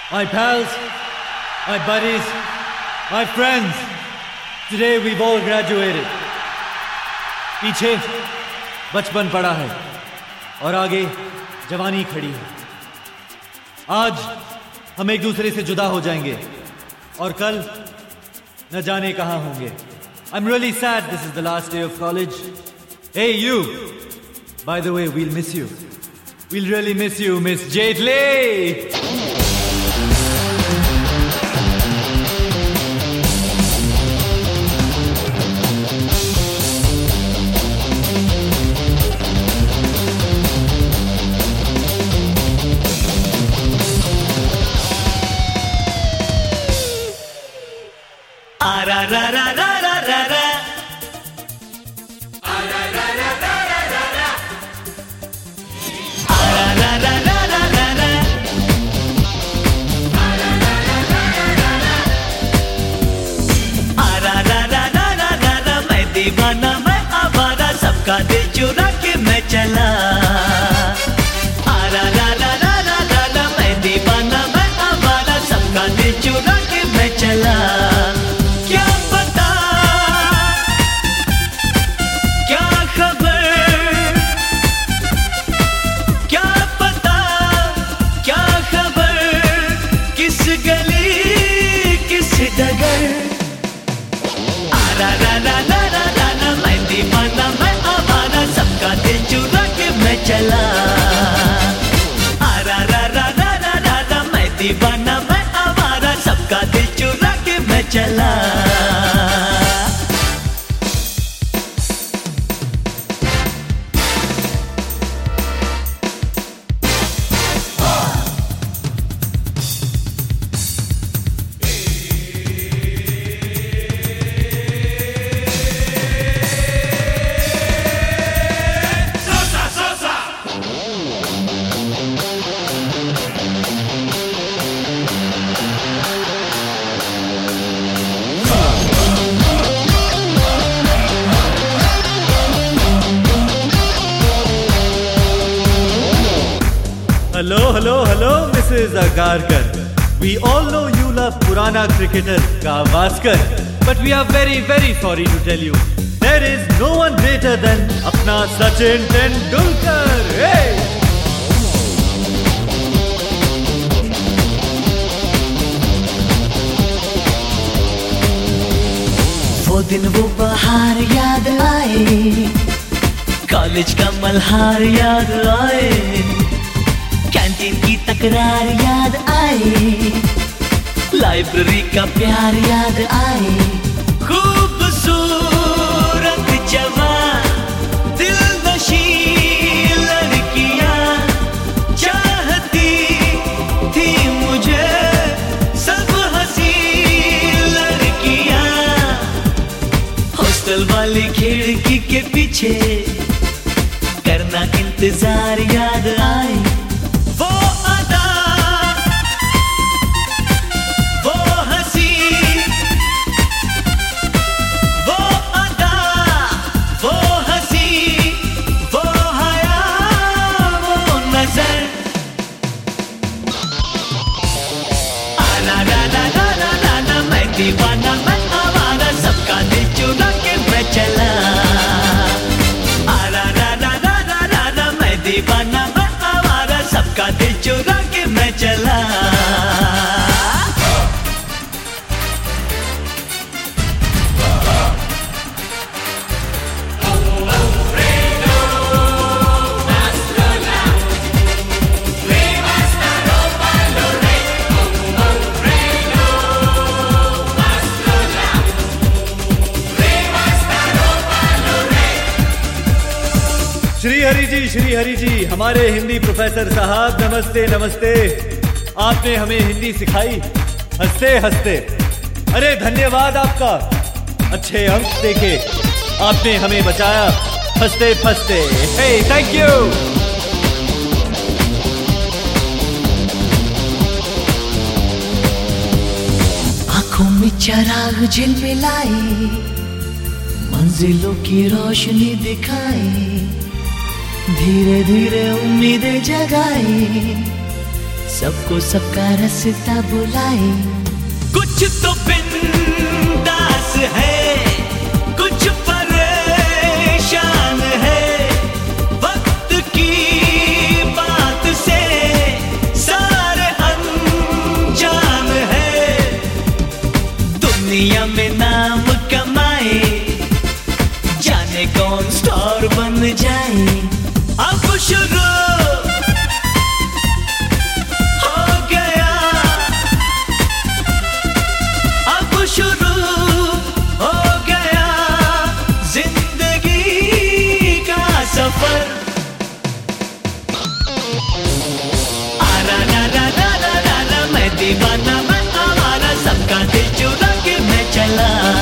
My pals, my buddies, my friends, today we've all graduated. पीछे बचपन पड़ा है और आगे जवानी खड़ी है. आज हम एक दूसरे से जुदा हो जाएंगे और कल न जाने कहां होंगे. I'm really sad this is the last day of college. Hey you, by the way, we'll miss you. We'll really miss you, Miss Jaitley. दीवाना मैं आवारा सबका दिल चुरा के मैं चला. आरा ला ला ला ला ला ला मैं दीवाना मैं आवारा सबका दिल चुरा के मैं चला. क्या पता क्या खबर, क्या पता क्या खबर, किस गली किस डगर. आरा ला ला ला दीवाना मैं आवारा सबका दिल चुरा के मैं चला. आरा रा रा रा रा रा रा मैं दीवाना मैं आवारा सबका दिल चुरा के मैं चला. Hello, Mrs. Agarkar. We all know you love Purana cricketer Gavaskar, but we are very, very sorry to tell you there is no one greater than apna Sachin Tendulkar. Hey! वो दिन वो बहार याद आए, कॉलेज का मल्हार याद आए, canteen की तकरार याद आए, लाइब्रेरी का प्यार याद आए. खूबसूरत जवान दिल नशी लड़कियां चाहती थी मुझे, सब हंसी लड़कियां. हॉस्टल वाली खिड़की के पीछे करना इंतजार याद आए. वो अदा वो हंसी वो अदा वो हंसी वो हया वो नजर. आला ला ला ला ला ला ला मैं दीवाना मैं आवारा सबका दिल चुरा के मैं चला. आला ला ला ला ला ला ला मैं दीवाना सबका दिल चुरा के मैं चला. श्री हरि जी, हमारे हिंदी प्रोफेसर साहब, नमस्ते नमस्ते. आपने हमें हिंदी सिखाई हंसते हंसते. अरे धन्यवाद आपका. अच्छे अंक देके आपने हमें बचाया हंसते फंसते. Hey thank you. आंखों में चराग झिलमिलाए, मंजिलों की रोशनी दिखाए, धीरे धीरे उम्मीदें जगाए, सबको सबका रास्ता बुलाए। कुछ तो बिंदास है, कुछ परेशान है, वक्त की बात से सारे अनजान है। दुनिया में नाम कमाए, जाने कौन स्टार बन जाए। अब शुरू शुरू हो गया जिंदगी का सफर। आरा रा रा रा रा रा, मैं दीवाना मैं आवारा, सबका दिल चुरा के मैं चला।